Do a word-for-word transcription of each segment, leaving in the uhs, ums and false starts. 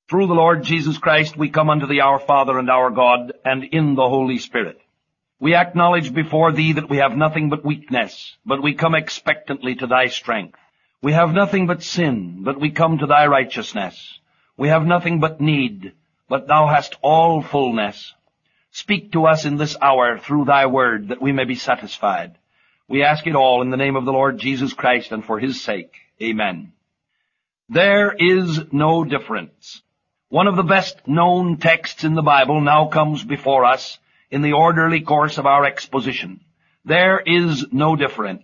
Through the Lord Jesus Christ we come unto thee, our Father and our God, and in the Holy Spirit. We acknowledge before thee that we have nothing but weakness, but we come expectantly to thy strength. We have nothing but sin, but we come to thy righteousness. We have nothing but need, but thou hast all fullness. Speak to us in this hour through thy word, that we may be satisfied. We ask it all in the name of the Lord Jesus Christ and for his sake. Amen. There is no difference. One of the best known texts in the Bible now comes before us in the orderly course of our exposition. There is no difference.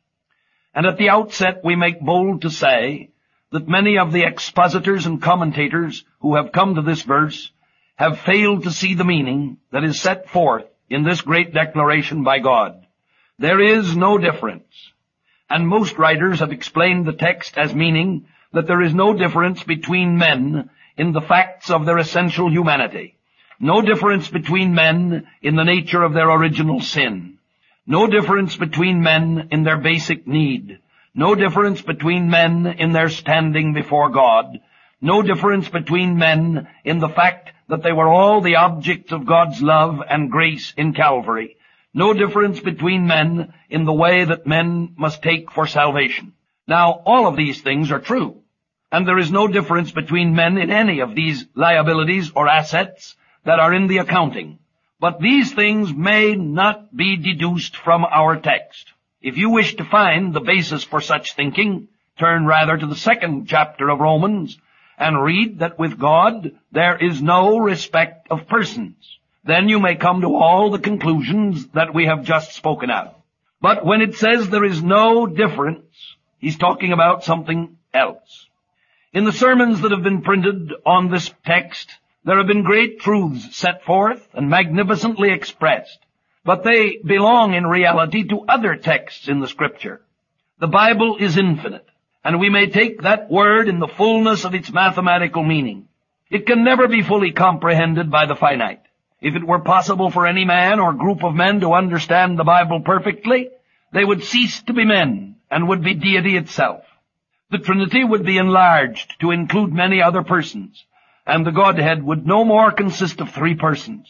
And at the outset we make bold to say that many of the expositors and commentators who have come to this verse have failed to see the meaning that is set forth in this great declaration by God. There is no difference. And most writers have explained the text as meaning that there is no difference between men in the facts of their essential humanity. No difference between men in the nature of their original sin. No difference between men in their basic need. No difference between men in their standing before God. No difference between men in the fact that they were all the objects of God's love and grace in Calvary. No difference between men in the way that men must take for salvation. Now, all of these things are true. And there is no difference between men in any of these liabilities or assets that are in the accounting. But these things may not be deduced from our text. If you wish to find the basis for such thinking, turn rather to the second chapter of Romans and read that with God there is no respect of persons. Then you may come to all the conclusions that we have just spoken of. But when it says there is no difference, he's talking about something else. In the sermons that have been printed on this text, there have been great truths set forth and magnificently expressed, but they belong in reality to other texts in the Scripture. The Bible is infinite, and we may take that word in the fullness of its mathematical meaning. It can never be fully comprehended by the finite. If it were possible for any man or group of men to understand the Bible perfectly, they would cease to be men and would be deity itself. The Trinity would be enlarged to include many other persons, and the Godhead would no more consist of three persons.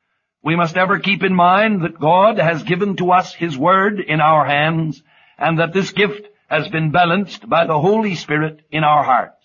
We must ever keep in mind that God has given to us his word in our hands, and that this gift has been balanced by the Holy Spirit in our hearts.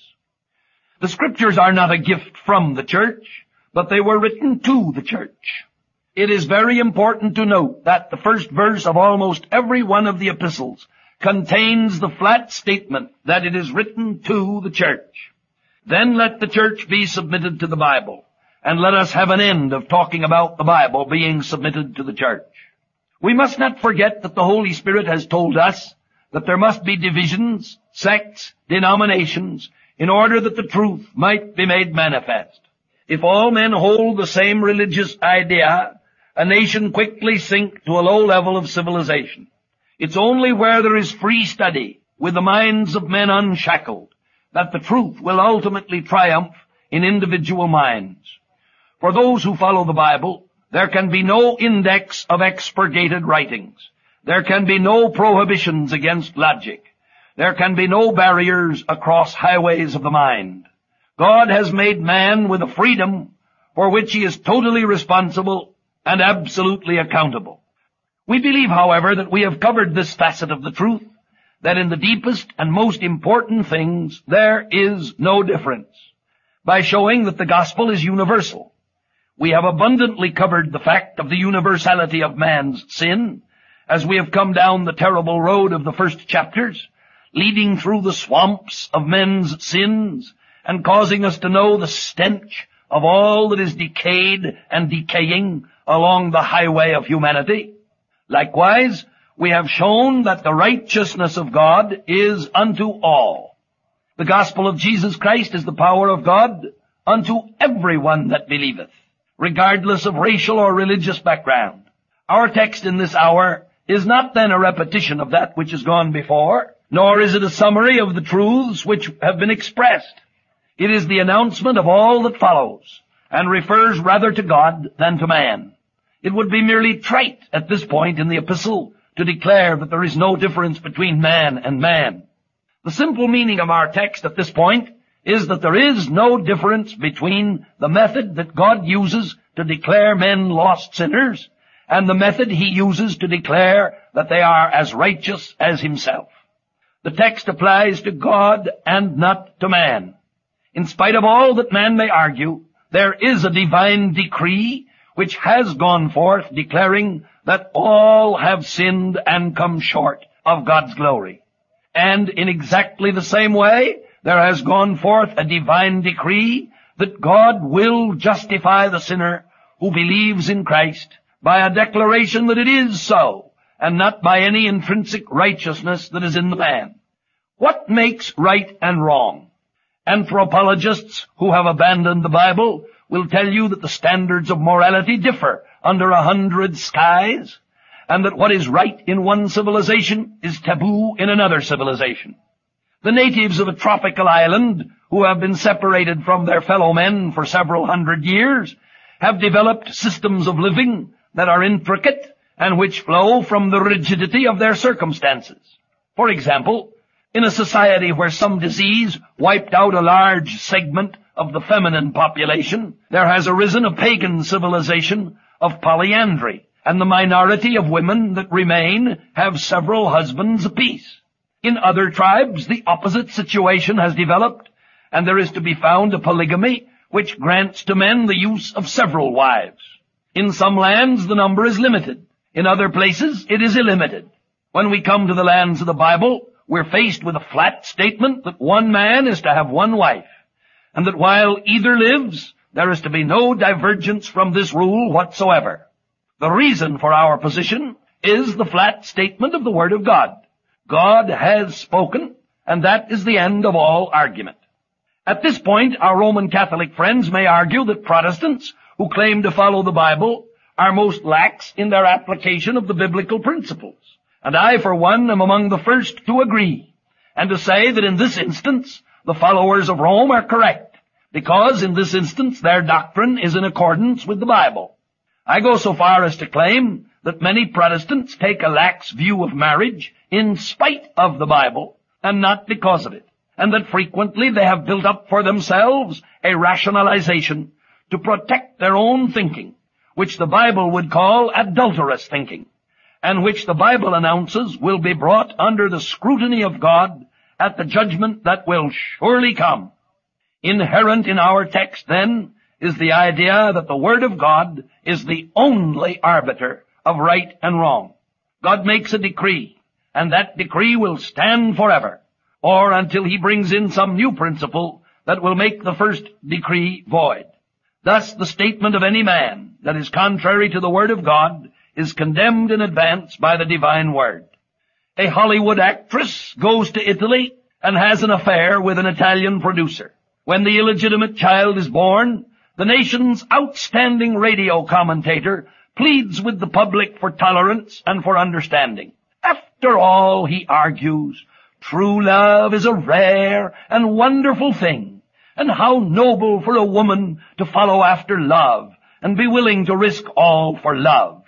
The Scriptures are not a gift from the church, but they were written to the church. It is very important to note that the first verse of almost every one of the epistles contains the flat statement that it is written to the church. Then let the church be submitted to the Bible, and let us have an end of talking about the Bible being submitted to the church. We must not forget that the Holy Spirit has told us that there must be divisions, sects, denominations, in order that the truth might be made manifest. If all men hold the same religious idea, a nation quickly sinks to a low level of civilization. It's only where there is free study, with the minds of men unshackled, that the truth will ultimately triumph in individual minds. For those who follow the Bible, there can be no index of expurgated writings. There can be no prohibitions against logic. There can be no barriers across highways of the mind. God has made man with a freedom for which he is totally responsible and absolutely accountable. We believe, however, that we have covered this facet of the truth, that in the deepest and most important things there is no difference, by showing that the gospel is universal. We have abundantly covered the fact of the universality of man's sin, as we have come down the terrible road of the first chapters, leading through the swamps of men's sins, and causing us to know the stench of all that is decayed and decaying along the highway of humanity. Likewise, we have shown that the righteousness of God is unto all. The gospel of Jesus Christ is the power of God unto everyone that believeth, regardless of racial or religious background. Our text in this hour is not then a repetition of that which has gone before, nor is it a summary of the truths which have been expressed. It is the announcement of all that follows, and refers rather to God than to man. It would be merely trite at this point in the epistle to declare that there is no difference between man and man. The simple meaning of our text at this point is that there is no difference between the method that God uses to declare men lost sinners and the method he uses to declare that they are as righteous as himself. The text applies to God and not to man. In spite of all that man may argue, there is a divine decree which has gone forth declaring that all have sinned and come short of God's glory. And in exactly the same way, there has gone forth a divine decree that God will justify the sinner who believes in Christ by a declaration that it is so, and not by any intrinsic righteousness that is in the man. What makes right and wrong? Anthropologists who have abandoned the Bible will tell you that the standards of morality differ under a hundred skies, and that what is right in one civilization is taboo in another civilization. The natives of a tropical island, who have been separated from their fellow men for several hundred years, have developed systems of living that are intricate and which flow from the rigidity of their circumstances. For example, in a society where some disease wiped out a large segment of the feminine population, there has arisen a pagan civilization of polyandry, and the minority of women that remain have several husbands apiece. In other tribes, the opposite situation has developed, and there is to be found a polygamy which grants to men the use of several wives. In some lands, the number is limited. In other places, it is illimited. When we come to the lands of the Bible, we're faced with a flat statement that one man is to have one wife, and that while either lives, there is to be no divergence from this rule whatsoever. The reason for our position is the flat statement of the Word of God. God has spoken, and that is the end of all argument. At this point, our Roman Catholic friends may argue that Protestants who claim to follow the Bible are most lax in their application of the biblical principles. And I, for one, am among the first to agree, and to say that in this instance, the followers of Rome are correct, because in this instance their doctrine is in accordance with the Bible. I go so far as to claim that many Protestants take a lax view of marriage in spite of the Bible, and not because of it, and that frequently they have built up for themselves a rationalization to protect their own thinking, which the Bible would call adulterous thinking, and which the Bible announces will be brought under the scrutiny of God at the judgment that will surely come. Inherent in our text, then, is the idea that the Word of God is the only arbiter of right and wrong. God makes a decree, and that decree will stand forever, or until he brings in some new principle that will make the first decree void. Thus, the statement of any man that is contrary to the Word of God is condemned in advance by the divine Word. A Hollywood actress goes to Italy and has an affair with an Italian producer. When the illegitimate child is born, the nation's outstanding radio commentator pleads with the public for tolerance and for understanding. After all, he argues, true love is a rare and wonderful thing, and how noble for a woman to follow after love and be willing to risk all for love.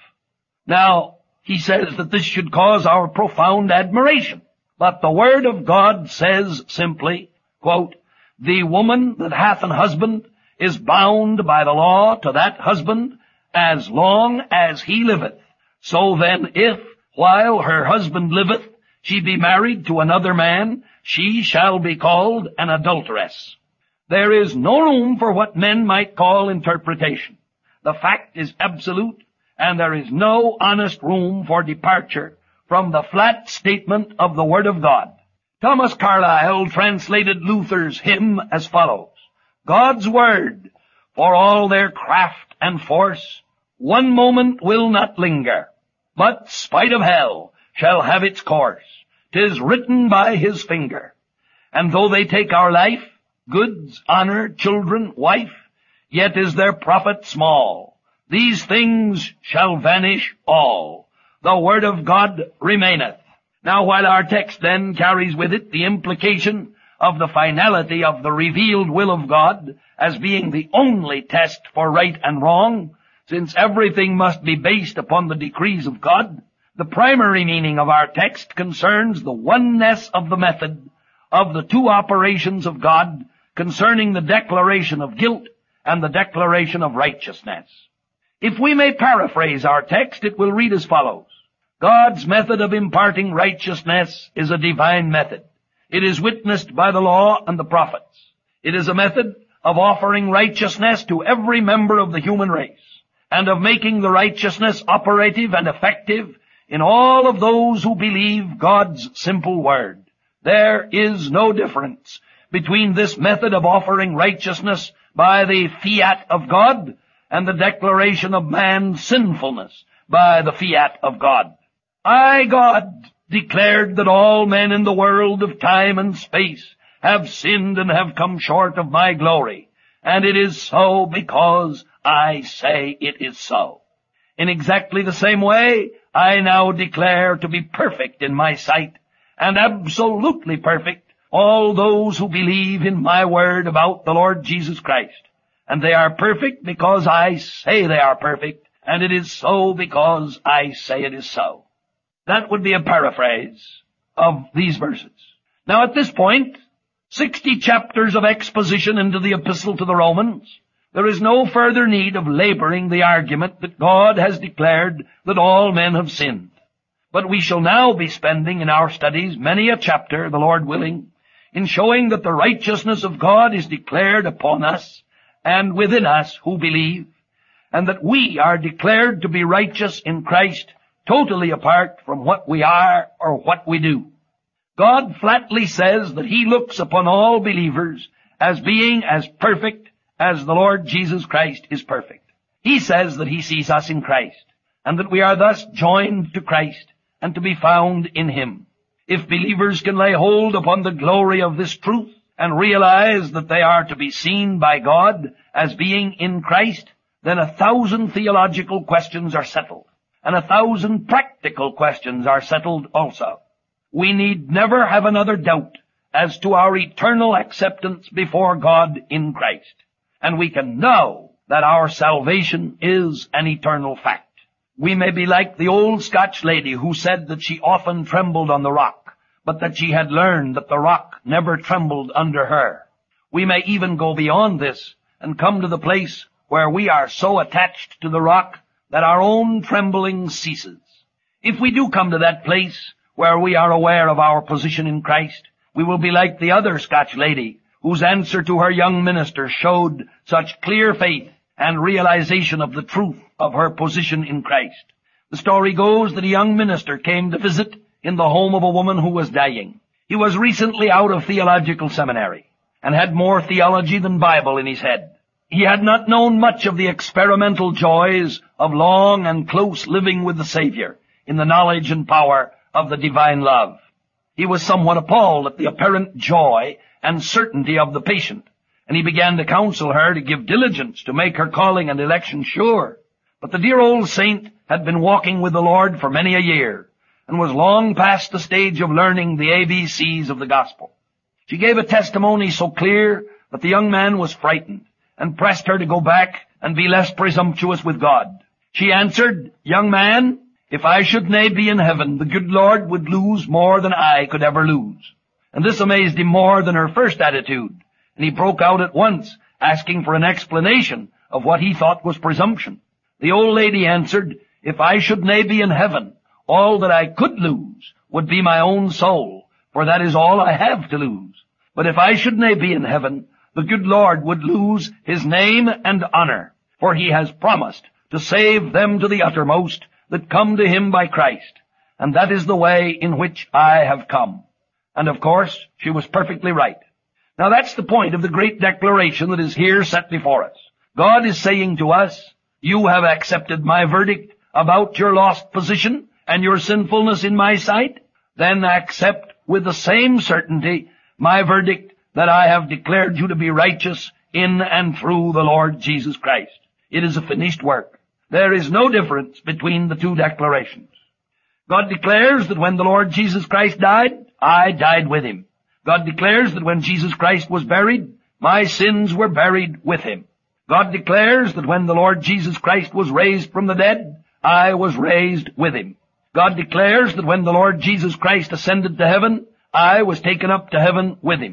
Now, he says that this should cause our profound admiration, but the Word of God says simply, quote, the woman that hath an husband is bound by the law to that husband as long as he liveth. So then, if, while her husband liveth, she be married to another man, she shall be called an adulteress. There is no room for what men might call interpretation. The fact is absolute, and there is no honest room for departure from the flat statement of the Word of God. Thomas Carlyle translated Luther's hymn as follows, God's Word, for all their craft and force, one moment will not linger, but, spite of hell, shall have its course. 'Tis written by his finger. And though they take our life, goods, honor, children, wife, yet is their profit small. These things shall vanish all. The Word of God remaineth. Now, while our text then carries with it the implication of the finality of the revealed will of God as being the only test for right and wrong, since everything must be based upon the decrees of God, the primary meaning of our text concerns the oneness of the method of the two operations of God concerning the declaration of guilt and the declaration of righteousness. If we may paraphrase our text, it will read as follows. God's method of imparting righteousness is a divine method. It is witnessed by the law and the prophets. It is a method of offering righteousness to every member of the human race, and of making the righteousness operative and effective in all of those who believe God's simple word. There is no difference between this method of offering righteousness by the fiat of God and the declaration of man's sinfulness by the fiat of God. I, God, declared that all men in the world of time and space have sinned and have come short of my glory, and it is so because I say it is so. In exactly the same way, I now declare to be perfect in my sight, and absolutely perfect, all those who believe in my word about the Lord Jesus Christ. And they are perfect because I say they are perfect, and it is so because I say it is so. That would be a paraphrase of these verses. Now at this point, sixty chapters of exposition into the epistle to the Romans, there is no further need of laboring the argument that God has declared that all men have sinned. But we shall now be spending in our studies many a chapter, the Lord willing, in showing that the righteousness of God is declared upon us and within us who believe, and that we are declared to be righteous in Christ totally apart from what we are or what we do. God flatly says that He looks upon all believers as being as perfect as the Lord Jesus Christ is perfect. He says that He sees us in Christ, and that we are thus joined to Christ and to be found in Him. If believers can lay hold upon the glory of this truth and realize that they are to be seen by God as being in Christ, then a thousand theological questions are settled, and a thousand practical questions are settled also. We need never have another doubt as to our eternal acceptance before God in Christ. And we can know that our salvation is an eternal fact. We may be like the old Scotch lady who said that she often trembled on the rock, but that she had learned that the rock never trembled under her. We may even go beyond this and come to the place where we are so attached to the rock that our own trembling ceases. If we do come to that place where we are aware of our position in Christ, we will be like the other Scotch lady whose answer to her young minister showed such clear faith and realization of the truth of her position in Christ. The story goes that a young minister came to visit in the home of a woman who was dying. He was recently out of theological seminary and had more theology than Bible in his head. He had not known much of the experimental joys of long and close living with the Savior in the knowledge and power of the divine love. He was somewhat appalled at the apparent joy and certainty of the patient, and he began to counsel her to give diligence to make her calling and election sure. But the dear old saint had been walking with the Lord for many a year, and was long past the stage of learning the A B Cs of the gospel. She gave a testimony so clear that the young man was frightened, and pressed her to go back and be less presumptuous with God. She answered, "Young man, if I should nae be in heaven, the good Lord would lose more than I could ever lose." And this amazed him more than her first attitude, and he broke out at once, asking for an explanation of what he thought was presumption. The old lady answered, "If I should nae be in heaven, all that I could lose would be my own soul, for that is all I have to lose. But if I should nae be in heaven, the good Lord would lose His name and honor, for He has promised to save them to the uttermost that come to Him by Christ, and that is the way in which I have come." And of course, she was perfectly right. Now that's the point of the great declaration that is here set before us. God is saying to us, you have accepted my verdict about your lost position and your sinfulness in my sight, then accept with the same certainty my verdict that I have declared you to be righteous in and through the Lord Jesus Christ. It is a finished work. There is no difference between the two declarations. God declares that when the Lord Jesus Christ died, I died with Him. God declares that when Jesus Christ was buried, my sins were buried with Him. God declares that when the Lord Jesus Christ was raised from the dead, I was raised with Him. God declares that when the Lord Jesus Christ ascended to heaven, I was taken up to heaven with Him.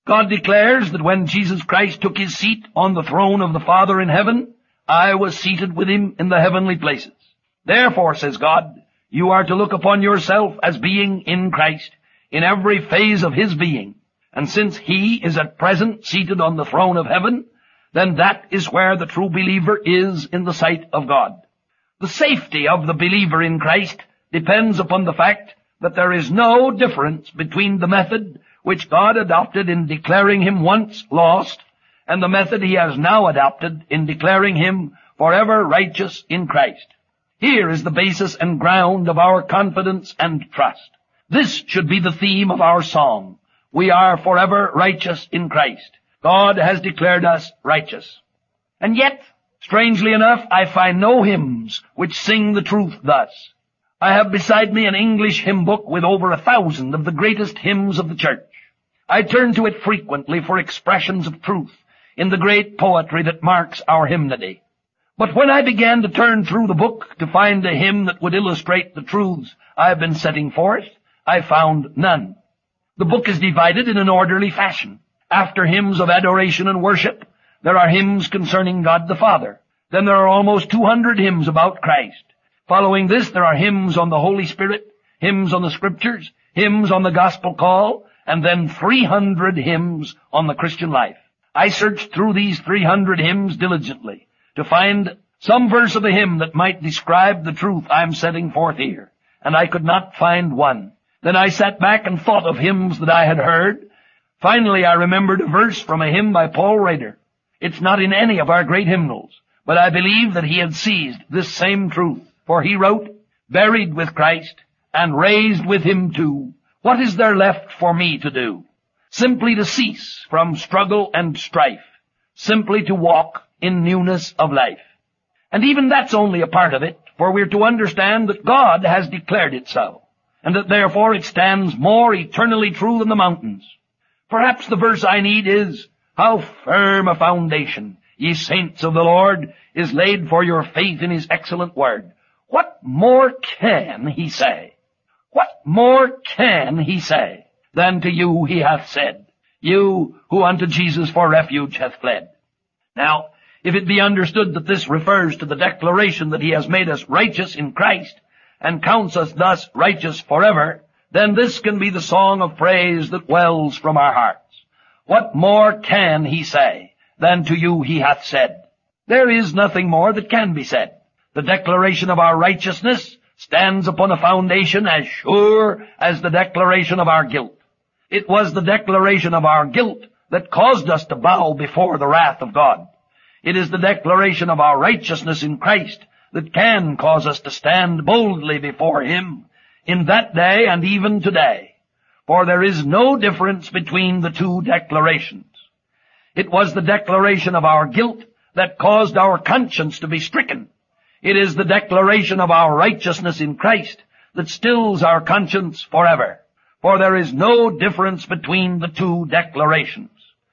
God declares that when Jesus Christ took his seat on the throne of the Father in heaven, I was seated with him in the heavenly places. Therefore, says God, you are to look upon yourself as being in Christ in every phase of his being. And since he is at present seated on the throne of heaven, then that is where the true believer is in the sight of God. The safety of the believer in Christ depends upon the fact that there is no difference between the method which God adopted in declaring him once lost and the method he has now adopted in declaring him forever righteous in Christ. Here is the basis and ground of our confidence and trust. This should be the theme of our song. We are forever righteous in Christ. God has declared us righteous. And yet, strangely enough, I find no hymns which sing the truth thus. I have beside me an English hymn book with over a thousand of the greatest hymns of the church. I turn to it frequently for expressions of truth in the great poetry that marks our hymnody. But when I began to turn through the book to find a hymn that would illustrate the truths I have been setting forth, I found none. The book is divided in an orderly fashion. After hymns of adoration and worship, there are hymns concerning God the Father. Then there are almost two hundred hymns about Christ. Following this, there are hymns on the Holy Spirit, hymns on the Scriptures, hymns on the Gospel call, and then three hundred hymns on the Christian life. I searched through these three hundred hymns diligently to find some verse of a hymn that might describe the truth I'm setting forth here, and I could not find one. Then I sat back and thought of hymns that I had heard. Finally, I remembered a verse from a hymn by Paul Rader. It's not in any of our great hymnals, but I believe that he had seized this same truth, for he wrote, "Buried with Christ and raised with him too, what is there left for me to do? Simply to cease from struggle and strife, simply to walk in newness of life." And even that's only a part of it, for we're to understand that God has declared it so, and that therefore it stands more eternally true than the mountains. Perhaps the verse I need is, "How firm a foundation, ye saints of the Lord, is laid for your faith in his excellent word." What more can he say? What more can he say than to you he hath said, you who unto Jesus for refuge hath fled? Now, if it be understood that this refers to the declaration that he has made us righteous in Christ and counts us thus righteous forever, then this can be the song of praise that wells from our hearts. What more can he say than to you he hath said? There is nothing more that can be said. The declaration of our righteousness stands upon a foundation as sure as the declaration of our guilt. It was the declaration of our guilt that caused us to bow before the wrath of God. It is the declaration of our righteousness in Christ that can cause us to stand boldly before him in that day and even today. For there is no difference between the two declarations. It was the declaration of our guilt that caused our conscience to be stricken. It is the declaration of our righteousness in Christ that stills our conscience forever. For there is no difference between the two declarations.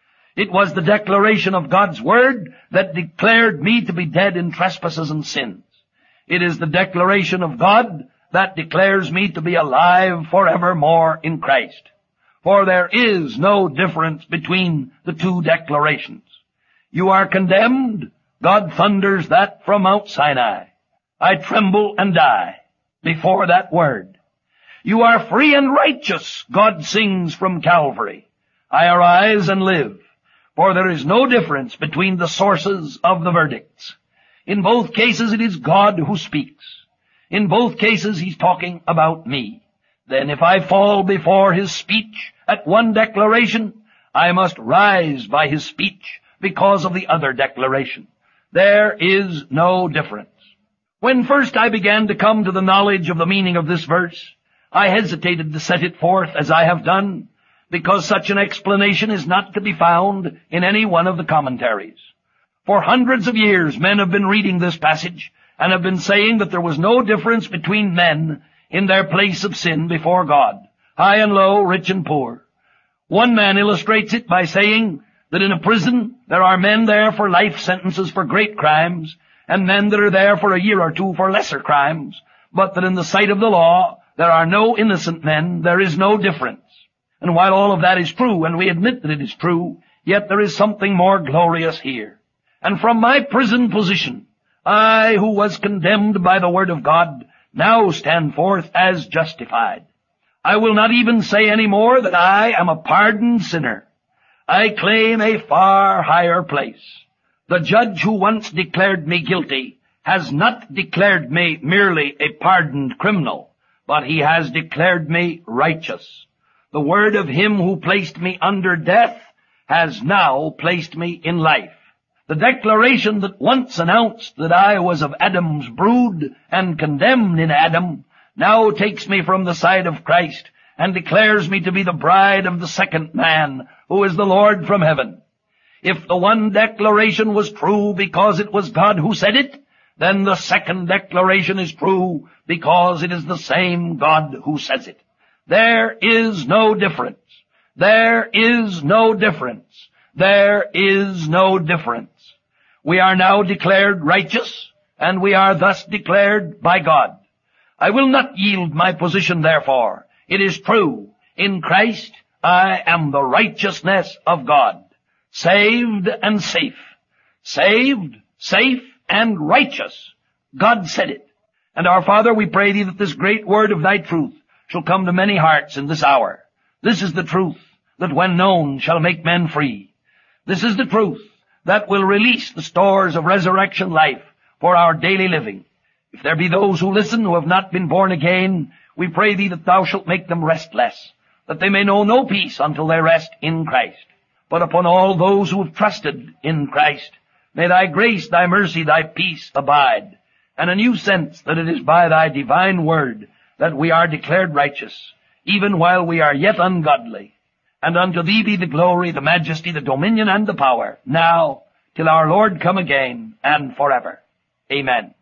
It was the declaration of God's word that declared me to be dead in trespasses and sins. It is the declaration of God that declares me to be alive forevermore in Christ. For there is no difference between the two declarations. You are condemned. God thunders that from Mount Sinai. I tremble and die before that word. You are free and righteous. God sings from Calvary. I arise and live. For there is no difference between the sources of the verdicts. In both cases it is God who speaks. In both cases he's talking about me. Then if I fall before his speech at one declaration, I must rise by his speech because of the other declaration. There is no difference. When first I began to come to the knowledge of the meaning of this verse, I hesitated to set it forth as I have done, because such an explanation is not to be found in any one of the commentaries. For hundreds of years men have been reading this passage and have been saying that there was no difference between men in their place of sin before God, high and low, rich and poor. One man illustrates it by saying that in a prison there are men there for life sentences for great crimes, and men that are there for a year or two for lesser crimes, but that in the sight of the law there are no innocent men, there is no difference. And while all of that is true, and we admit that it is true, yet there is something more glorious here. And from my prison position, I, who was condemned by the word of God, now stand forth as justified. I will not even say any more that I am a pardoned sinner. I claim a far higher place. The judge who once declared me guilty has not declared me merely a pardoned criminal, but he has declared me righteous. The word of him who placed me under death has now placed me in life. The declaration that once announced that I was of Adam's brood and condemned in Adam now takes me from the side of Christ and declares me to be the bride of the second man, who is the Lord from heaven. If the one declaration was true because it was God who said it, then the second declaration is true because it is the same God who says it. There is no difference. There is no difference. There is no difference. We are now declared righteous, and we are thus declared by God. I will not yield my position, therefore. It is true. In Christ, I am the righteousness of God. Saved and safe. Saved, safe, and righteous. God said it. And our Father, we pray Thee that this great word of Thy truth shall come to many hearts in this hour. This is the truth that when known shall make men free. This is the truth that will release the stores of resurrection life for our daily living. If there be those who listen who have not been born again, we pray Thee that Thou shalt make them restless, that they may know no peace until they rest in Christ. But upon all those who have trusted in Christ, may Thy grace, Thy mercy, Thy peace abide, and a new sense that it is by Thy divine word that we are declared righteous, even while we are yet ungodly. And unto Thee be the glory, the majesty, the dominion, and the power, now, till our Lord come again, and forever. Amen.